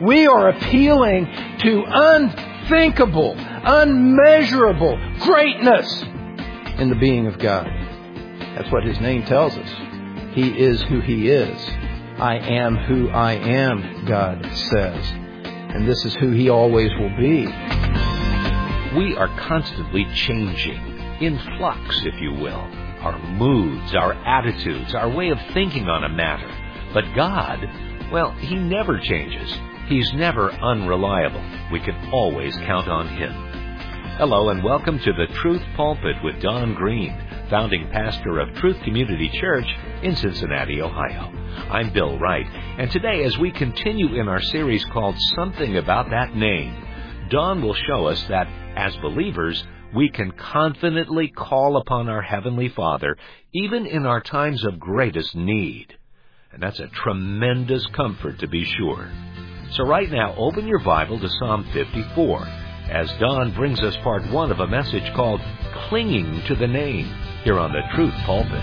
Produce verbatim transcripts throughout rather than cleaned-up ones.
We are appealing to unthinkable, unmeasurable greatness in the being of God. That's what His name tells us. He is who He is. I am who I am, God says. And this is who He always will be. We are constantly changing, in flux, if you will. Our moods, our attitudes, our way of thinking on a matter. But God, well, He never changes. He's never unreliable. We can always count on Him. Hello and welcome to the Truth Pulpit with Don Green, founding pastor of Truth Community Church in Cincinnati, Ohio. I'm Bill Wright, and today as we continue in our series called Something About That Name, Don will show us that as believers, we can confidently call upon our Heavenly Father even in our times of greatest need. And that's a tremendous comfort to be sure. So right now, open your Bible to Psalm fifty-four as Don brings us part one of a message called Clinging to the Name here on the Truth Pulpit.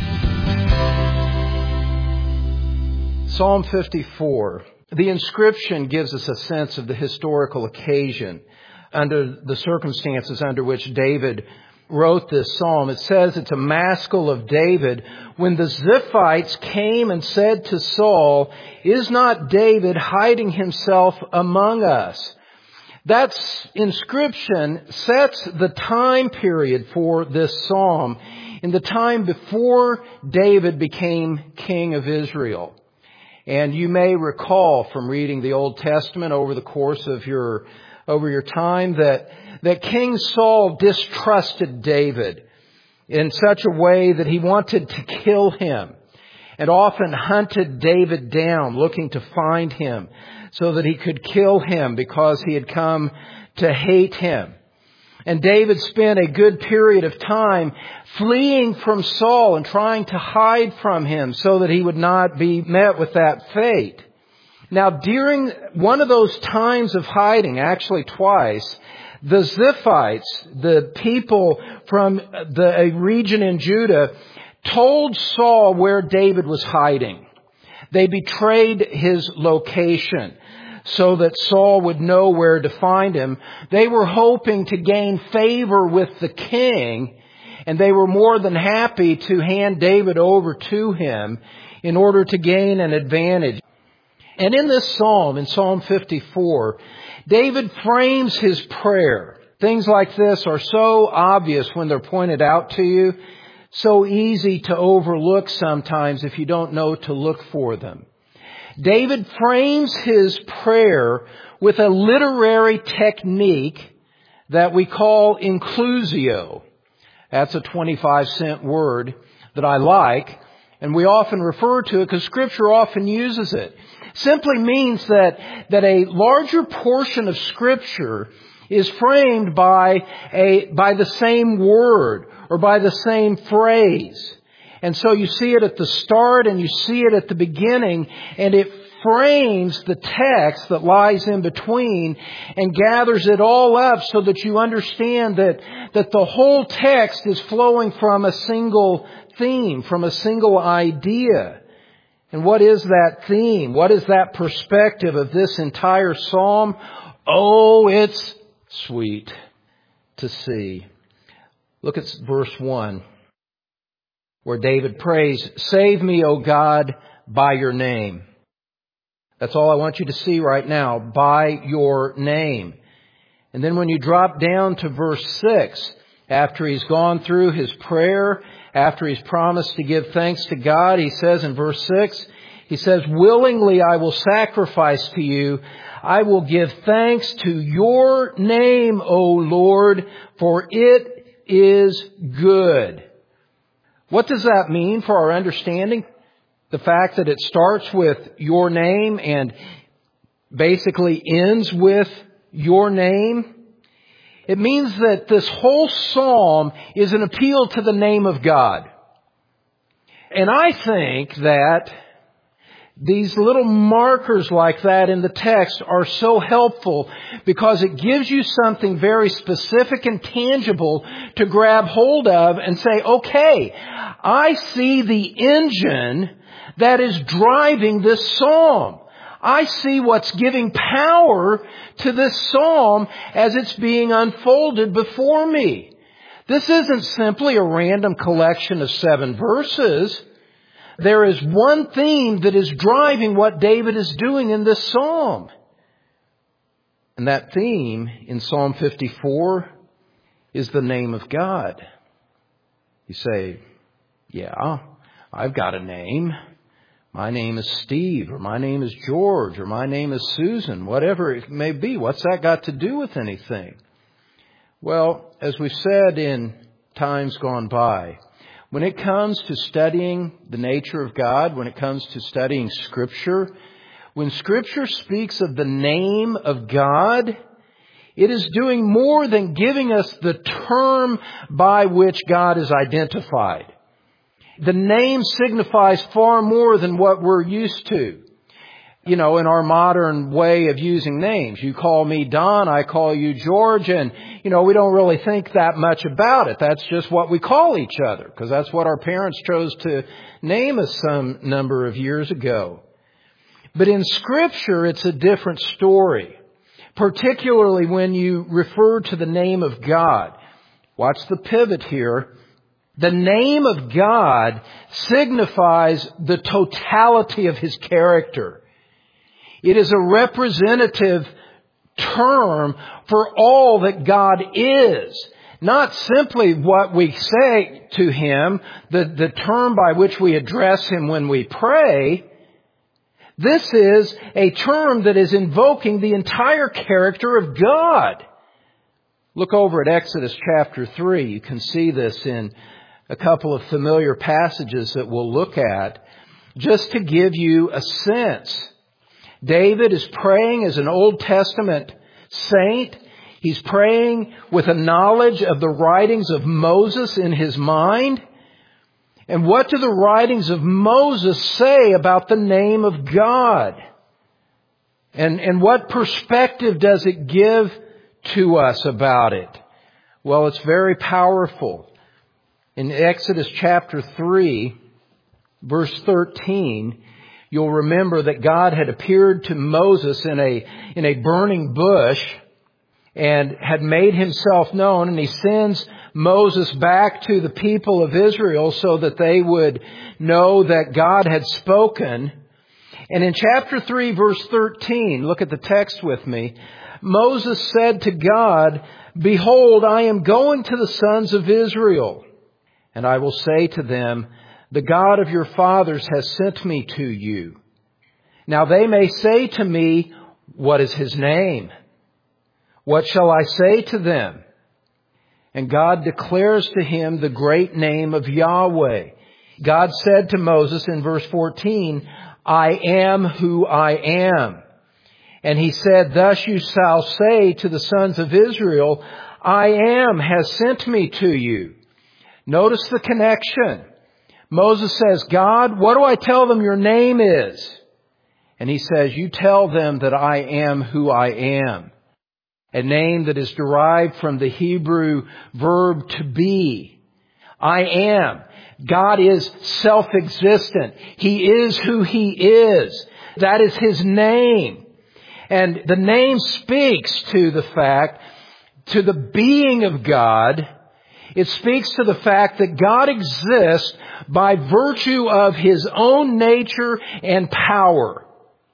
Psalm fifty-four. The inscription gives us a sense of the historical occasion under the circumstances under which David wrote this psalm. It says it's a maskil of David. When the Ziphites came and said to Saul, "Is not David hiding himself among us?" That inscription sets the time period for this psalm in the time before David became king of Israel. And you may recall from reading the Old Testament over the course of your over your time that, that King Saul distrusted David in such a way that he wanted to kill him and often hunted David down looking to find him so that he could kill him because he had come to hate him. And David spent a good period of time fleeing from Saul and trying to hide from him so that he would not be met with that fate. Now, during one of those times of hiding, actually twice, the Ziphites, the people from the a region in Judah, told Saul where David was hiding. They betrayed his location so that Saul would know where to find him. They were hoping to gain favor with the king, and they were more than happy to hand David over to him in order to gain an advantage. And in this psalm, in Psalm fifty-four, David frames his prayer. Things like this are so obvious when they're pointed out to you, so easy to overlook sometimes if you don't know to look for them. David frames his prayer with a literary technique that we call inclusio. That's a twenty-five cent word that I like, and we often refer to it because Scripture often uses it. Simply means that, that a larger portion of Scripture is framed by a, by the same word or by the same phrase. And so you see it at the start and you see it at the beginning, and it frames the text that lies in between and gathers it all up so that you understand that, that the whole text is flowing from a single theme, from a single idea. And what is that theme? What is that perspective of this entire psalm? Oh, it's sweet to see. Look at verse one, where David prays, "Save me, O God, by your name." That's all I want you to see right now, by your name. And then when you drop down to verse six, after he's gone through his prayer, after he's promised to give thanks to God, he says in verse six, he says, "Willingly I will sacrifice to you. I will give thanks to your name, O Lord, for it is good." What does that mean for our understanding? The fact that it starts with your name and basically ends with your name. It means that this whole psalm is an appeal to the name of God. And I think that these little markers like that in the text are so helpful because it gives you something very specific and tangible to grab hold of and say, okay, I see the engine that is driving this psalm. I see what's giving power to this psalm as it's being unfolded before me. This isn't simply a random collection of seven verses. There is one theme that is driving what David is doing in this psalm. And that theme in Psalm fifty-four is the name of God. You say, yeah, I've got a name. My name is Steve, or my name is George, or my name is Susan, whatever it may be. What's that got to do with anything? Well, as we've said in times gone by, when it comes to studying the nature of God, when it comes to studying Scripture, when Scripture speaks of the name of God, it is doing more than giving us the term by which God is identified. The name signifies far more than what we're used to. You know, in our modern way of using names. You call me Don, I call you George, and, you know, we don't really think that much about it. That's just what we call each other, because that's what our parents chose to name us some number of years ago. But in Scripture, it's a different story, particularly when you refer to the name of God. Watch the pivot here. The name of God signifies the totality of His character. It is a representative term for all that God is. Not simply what we say to Him, the, the term by which we address Him when we pray. This is a term that is invoking the entire character of God. Look over at Exodus chapter three. You can see this in a couple of familiar passages that we'll look at, just to give you a sense. David is praying as an Old Testament saint. He's praying with a knowledge of the writings of Moses in his mind. And what do the writings of Moses say about the name of God? And, and what perspective does it give to us about it? Well, it's very powerful. In Exodus chapter three, verse thirteen, you'll remember that God had appeared to Moses in a, in a burning bush and had made Himself known, and He sends Moses back to the people of Israel so that they would know that God had spoken. And in chapter three, verse thirteen, look at the text with me. Moses said to God, "Behold, I am going to the sons of Israel, and I will say to them, the God of your fathers has sent me to you. Now they may say to me, what is His name? What shall I say to them?" And God declares to him the great name of Yahweh. God said to Moses in verse fourteen, "I am who I am." And He said, "Thus you shall say to the sons of Israel, I am has sent me to you." Notice the connection. Moses says, "God, what do I tell them your name is?" And He says, "You tell them that I am who I am." A name that is derived from the Hebrew verb to be. I am. God is self-existent. He is who He is. That is His name. And the name speaks to the fact, to the being of God. It speaks to the fact that God exists by virtue of His own nature and power.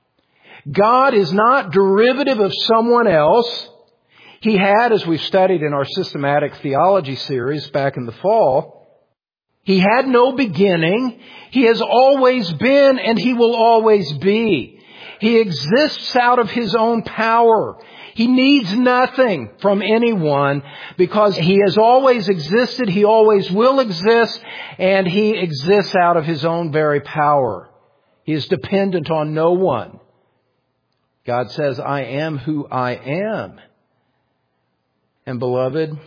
God is not derivative of someone else. He had, as we've studied in our systematic theology series back in the fall, He had no beginning. He has always been and He will always be. He exists out of His own power. He needs nothing from anyone because He has always existed, He always will exist, and He exists out of His own very power. He is dependent on no one. God says, "I am who I am." And beloved,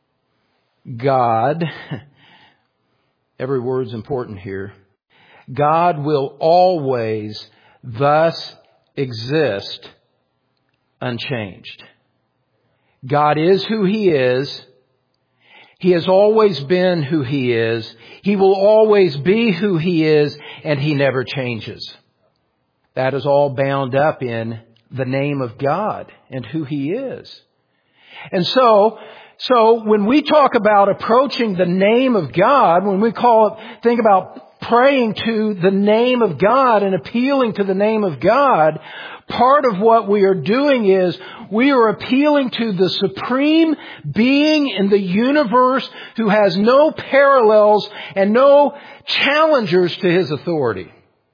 God, every word's important here, God will always thus exist unchanged. God is who He is. He has always been who He is. He will always be who He is, and He never changes. That is all bound up in the name of God and who He is. And so, so when we talk about approaching the name of God, when we call it, think about praying to the name of God and appealing to the name of God, part of what we are doing is we are appealing to the supreme being in the universe who has no parallels and no challengers to His authority.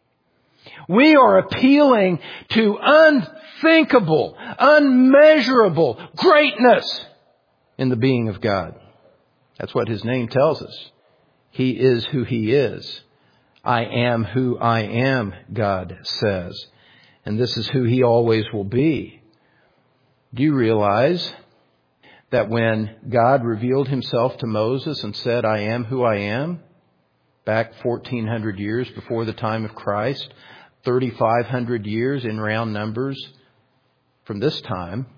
We are appealing to unthinkable, unmeasurable greatness in the being of God. That's what His name tells us. He is who He is. I am who I am, God says. And this is who He always will be. Do you realize that when God revealed Himself to Moses and said, I am who I am, back fourteen hundred years before the time of Christ, thirty-five hundred years in round numbers from this time,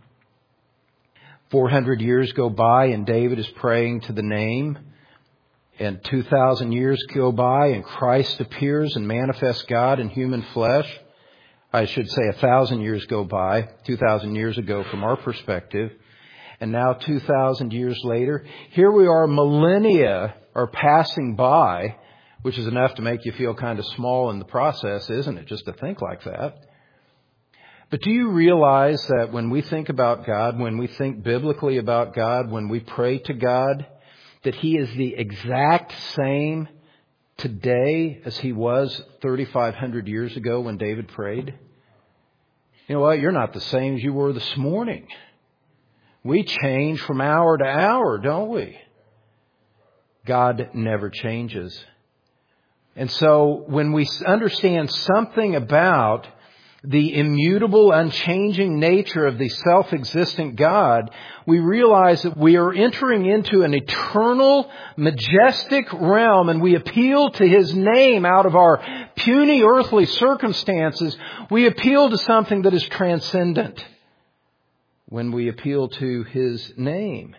four hundred years go by and David is praying to the name, and two thousand years go by and Christ appears and manifests God in human flesh. I should say a thousand years go by, two thousand years ago from our perspective. And now two thousand years later, here we are, millennia are passing by, which is enough to make you feel kind of small in the process, isn't it? Just to think like that. But do you realize that when we think about God, when we think biblically about God, when we pray to God, that He is the exact same today as He was thirty-five hundred years ago when David prayed? You know what? You're not the same as you were this morning. We change from hour to hour, don't we? God never changes. And so when we understand something about the immutable, unchanging nature of the self-existent God, we realize that we are entering into an eternal, majestic realm, and we appeal to His name out of our puny earthly circumstances. We appeal to something that is transcendent when we appeal to His name.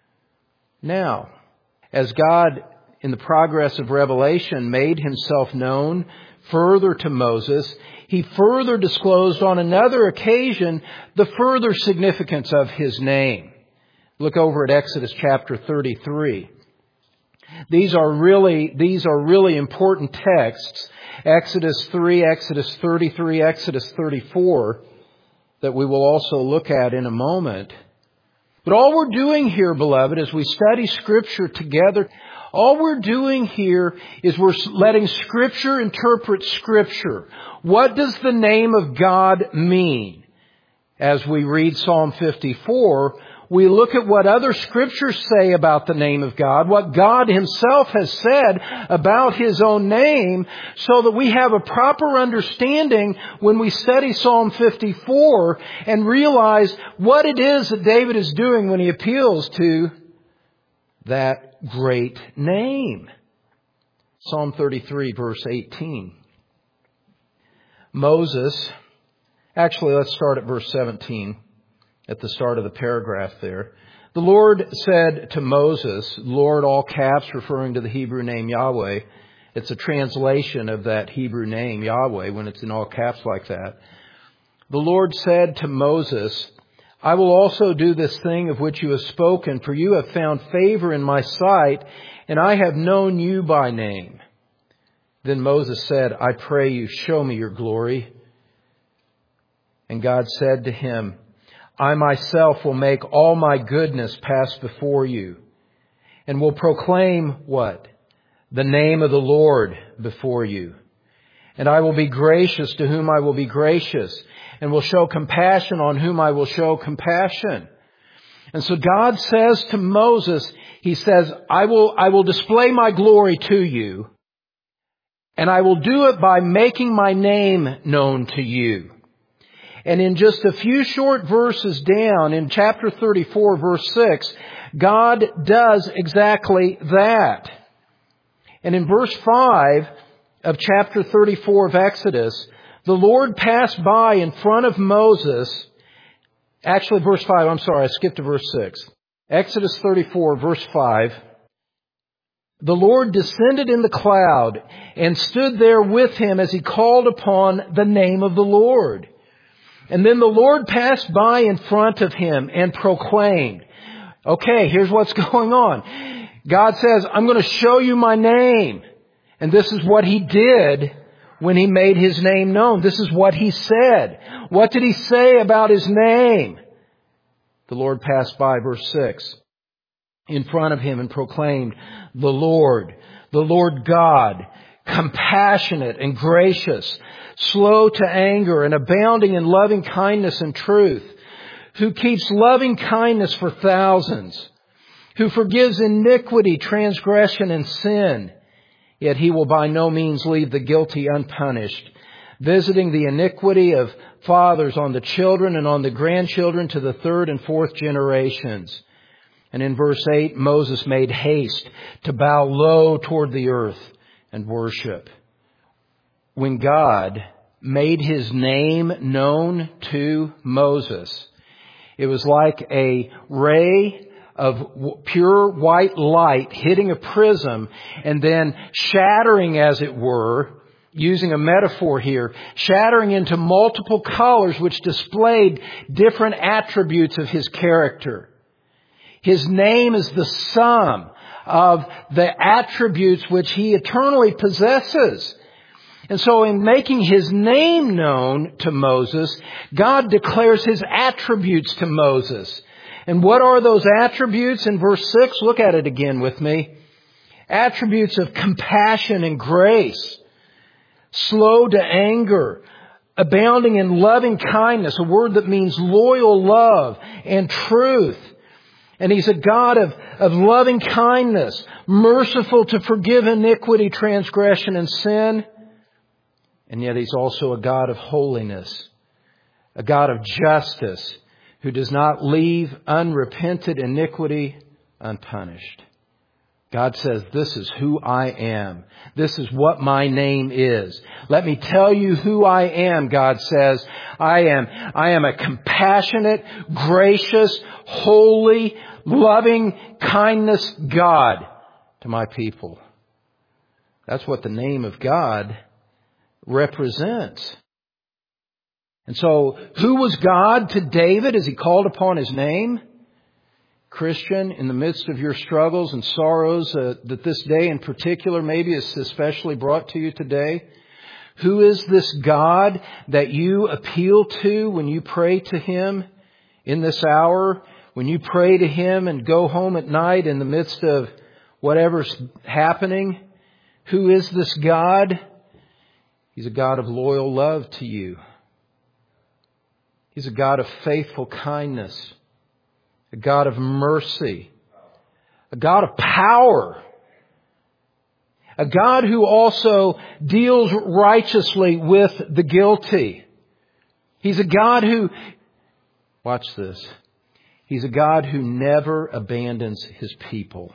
Now, as God, in the progress of revelation, made Himself known further to Moses, He further disclosed on another occasion the further significance of His name. Look over at Exodus chapter thirty-three. These are really, these are really important texts. Exodus three, Exodus thirty-three, Exodus thirty-four, that we will also look at in a moment. But all we're doing here, beloved, as we study Scripture together, all we're doing here is we're letting Scripture interpret Scripture. What does the name of God mean? As we read Psalm fifty-four, we look at what other Scriptures say about the name of God, what God Himself has said about His own name, so that we have a proper understanding when we study Psalm fifty-four and realize what it is that David is doing when he appeals to that great name. Psalm thirty-three, verse eighteen. Moses, actually let's start at verse seventeen, at the start of the paragraph there. The Lord said to Moses, Lord, all caps, referring to the Hebrew name Yahweh. It's a translation of that Hebrew name Yahweh when it's in all caps like that. The Lord said to Moses, I will also do this thing of which you have spoken, for you have found favor in my sight, and I have known you by name. Then Moses said, I pray you, show me your glory. And God said to him, I myself will make all my goodness pass before you, and will proclaim what? The name of the Lord before you. And I will be gracious to whom I will be gracious, and will show compassion on whom I will show compassion. And so God says to Moses, He says, I will, I will display my glory to you, and I will do it by making my name known to you. And in just a few short verses down, in chapter thirty-four, verse six, God does exactly that. And in verse five of chapter thirty-four of Exodus, the Lord passed by in front of Moses. Actually, verse five, I'm sorry, I skipped to verse six. Exodus thirty-four, verse five. The Lord descended in the cloud and stood there with him as he called upon the name of the Lord. And then the Lord passed by in front of him and proclaimed, okay, here's what's going on. God says, I'm going to show you my name. And this is what he did when he made his name known. This is what he said. What did he say about his name? The Lord passed by, verse six, in front of him and proclaimed, the Lord, the Lord God, compassionate and gracious, slow to anger and abounding in loving kindness and truth, who keeps loving kindness for thousands, who forgives iniquity, transgression, and sin. Yet he will by no means leave the guilty unpunished, visiting the iniquity of fathers on the children and on the grandchildren to the third and fourth generations. And in verse eight, Moses made haste to bow low toward the earth and worship. When God made his name known to Moses, it was like a ray of pure white light hitting a prism and then shattering, as it were, using a metaphor here, shattering into multiple colors which displayed different attributes of his character. His name is the sum of the attributes which he eternally possesses. And so in making his name known to Moses, God declares his attributes to Moses. And what are those attributes? In verse six, look at it again with me. Attributes of compassion and grace, slow to anger, abounding in loving kindness, a word that means loyal love and truth. And he's a God of, of loving kindness, merciful to forgive iniquity, transgression, and sin. And yet he's also a God of holiness, a God of justice, who does not leave unrepented iniquity unpunished. God says, this is who I am. This is what my name is. Let me tell you who I am, God says. I am, I am a compassionate, gracious, holy, loving kindness God to my people. That's what the name of God represents. And so, who was God to David as he called upon his name? Christian, in the midst of your struggles and sorrows uh, that this day in particular maybe is especially brought to you today, who is this God that you appeal to when you pray to him in this hour, when you pray to him and go home at night in the midst of whatever's happening? Who is this God? He's a God of loyal love to you. He's a God of faithful kindness, a God of mercy, a God of power, a God who also deals righteously with the guilty. He's a God who, watch this, he's a God who never abandons his people.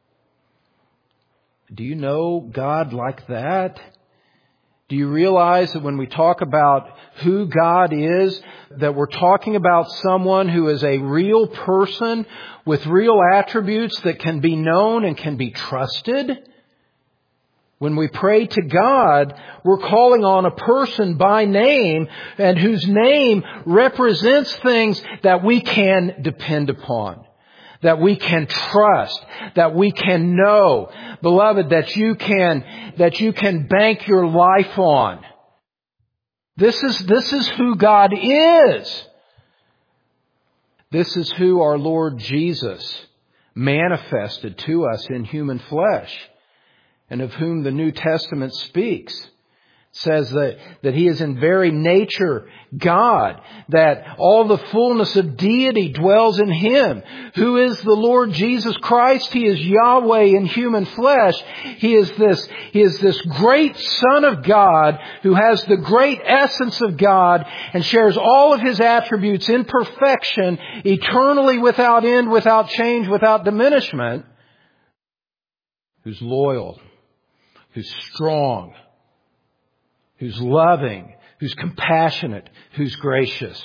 Do you know God like that? Do you realize that when we talk about who God is, that we're talking about someone who is a real person with real attributes that can be known and can be trusted? When we pray to God, we're calling on a person by name and whose name represents things that we can depend upon, that we can trust, that we can know. Beloved, that you can, that you can bank your life on. This is, this is who God is. This is who our Lord Jesus manifested to us in human flesh, and of whom the New Testament speaks. It says that, that he is in very nature God, that all the fullness of deity dwells in him. Who is the Lord Jesus Christ? He is Yahweh in human flesh. He is this, he is this great Son of God who has the great essence of God and shares all of his attributes in perfection, eternally without end, without change, without diminishment. Who's loyal, who's strong, who's loving, who's compassionate, who's gracious.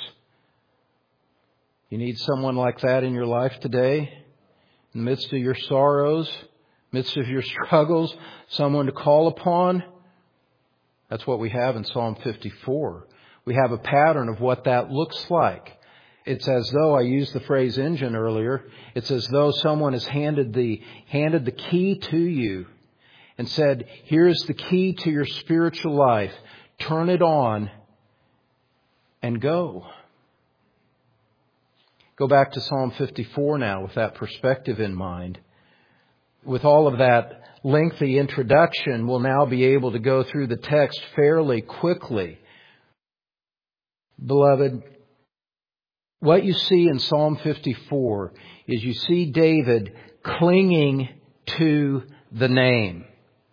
You need someone like that in your life today, in the midst of your sorrows, Midst of your struggles, someone to call upon. That's what we have in Psalm fifty-four. We have a pattern of what that looks like. It's as though, I used the phrase engine earlier, it's as though someone has handed the, handed the key to you and said, here's the key to your spiritual life. Turn it on and go. Go back to Psalm fifty-four now with that perspective in mind. With all of that lengthy introduction, we'll now be able to go through the text fairly quickly. Beloved, what you see in Psalm fifty-four is you see David clinging to the name,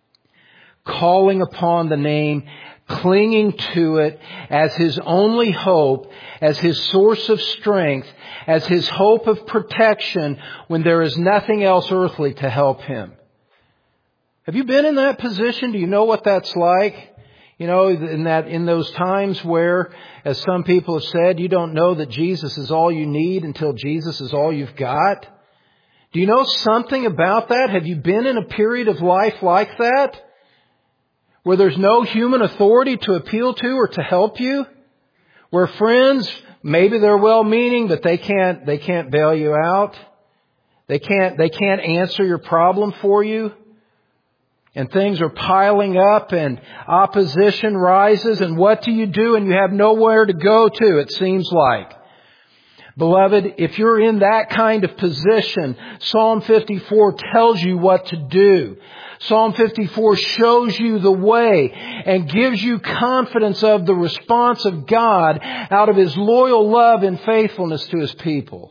calling upon the name, clinging to it as his only hope, as his source of strength, as his hope of protection when there is nothing else earthly to help him. Have you been in that position? Do you know what that's like? You know, in that, in those times where, as some people have said, you don't know that Jesus is all you need until Jesus is all you've got. Do you know something about that? Have you been in a period of life like that? Where there's no human authority to appeal to or to help you? Where friends, maybe they're well-meaning, but they can't, they can't bail you out. They can't, they can't answer your problem for you. And things are piling up and opposition rises. And what do you do? And you have nowhere to go to, it seems like. Beloved, if you're in that kind of position, Psalm fifty-four tells you what to do. Psalm fifty-four shows you the way and gives you confidence of the response of God out of His loyal love and faithfulness to His people.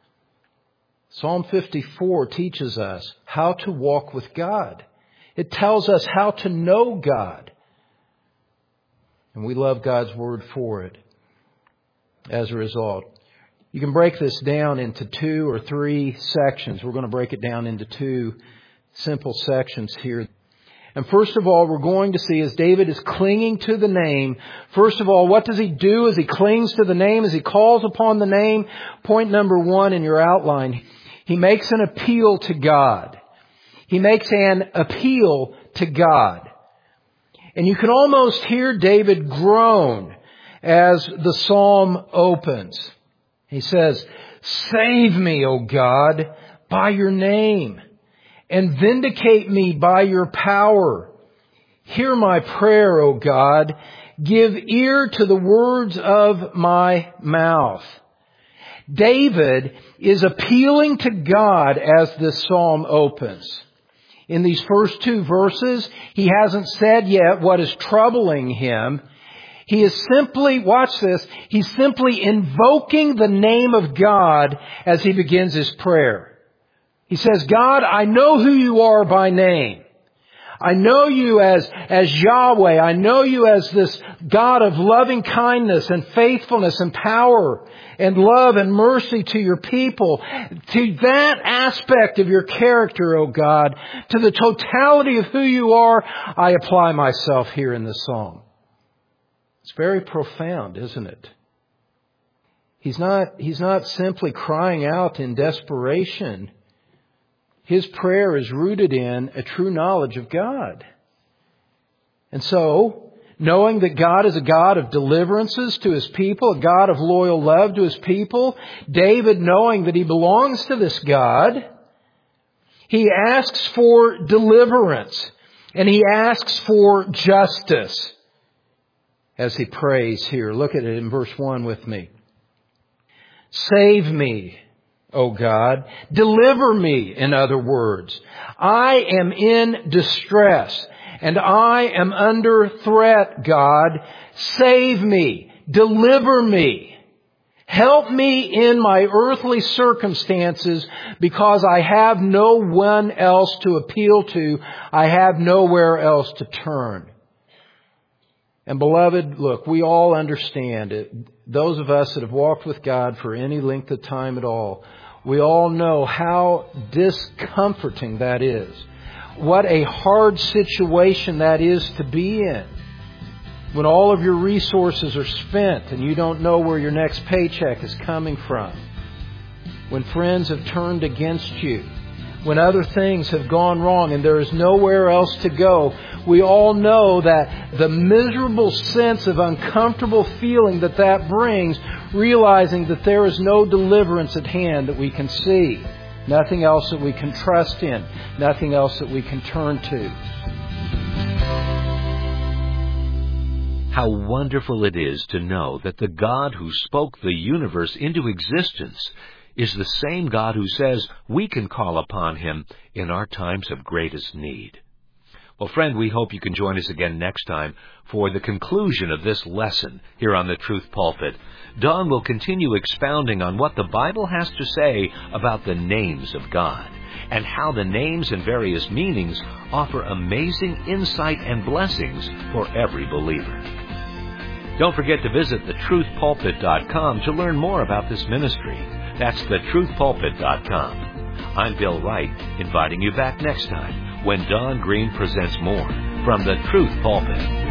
Psalm fifty-four teaches us how to walk with God. It tells us how to know God. And we love God's Word for it as a result. You can break this down into two or three sections. We're going to break it down into two simple sections here. And first of all, we're going to see as David is clinging to the name, first of all, what does he do as he clings to the name, as he calls upon the name? Point number one in your outline, he makes an appeal to God. He makes an appeal to God. And you can almost hear David groan as the psalm opens. He says, "Save me, O God, by your name, and vindicate me by your power. Hear my prayer, O God. Give ear to the words of my mouth." David is appealing to God as this psalm opens. In these first two verses, he hasn't said yet what is troubling him. He is simply, watch this, he's simply invoking the name of God as he begins his prayer. He says, God, I know who you are by name. I know you as, as Yahweh. I know you as this God of loving kindness and faithfulness and power and love and mercy to your people. To that aspect of your character, O God, to the totality of who you are, I apply myself here in this psalm. It's very profound, isn't it? He's not, he's not simply crying out in desperation. His prayer is rooted in a true knowledge of God. And so, knowing that God is a God of deliverances to His people, a God of loyal love to His people, David, knowing that he belongs to this God, he asks for deliverance and he asks for justice as he prays here. Look at it in verse one with me. Save me, O God. Deliver me, in other words. I am in distress and I am under threat, God. Save me. Deliver me. Help me in my earthly circumstances because I have no one else to appeal to. I have nowhere else to turn. And beloved, look, we all understand it. Those of us that have walked with God for any length of time at all, we all know how discomforting that is. What a hard situation that is to be in. When all of your resources are spent and you don't know where your next paycheck is coming from. When friends have turned against you. when other things have gone wrong and there is nowhere else to go, we all know that the miserable sense of uncomfortable feeling that that brings, realizing that there is no deliverance at hand that we can see, nothing else that we can trust in, nothing else that we can turn to. How wonderful it is to know that the God who spoke the universe into existence is the same God who says we can call upon Him in our times of greatest need. Well, friend, we hope you can join us again next time for the conclusion of this lesson here on the Truth Pulpit. Don will continue expounding on what the Bible has to say about the names of God and how the names and various meanings offer amazing insight and blessings for every believer. Don't forget to visit the truth pulpit dot com to learn more about this ministry. That's the truth pulpit dot com. I'm Bill Wright, inviting you back next time when Don Green presents more from the Truth Pulpit.